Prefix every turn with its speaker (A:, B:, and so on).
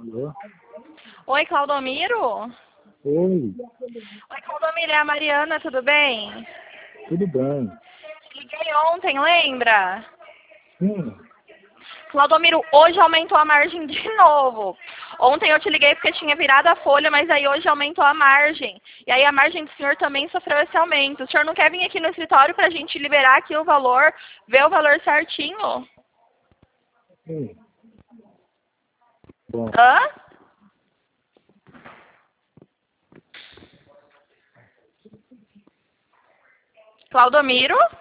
A: Alô?
B: Oi, Claudomiro?
A: Oi,
B: Oi, Claudomiro, é a Mariana, tudo bem?
A: tudo bem?
B: Te liguei ontem, lembra?
A: Sim,
B: Claudomiro, hoje aumentou a margem de novo. Ontem eu te liguei porque tinha virado a folha, mas aí hoje aumentou a margem. E aí a margem do senhor também sofreu esse aumento. O senhor não quer vir aqui no escritório para a gente liberar aqui o valor, ver o valor certinho?
A: sim. Bom,
B: Hã? Claudomiro?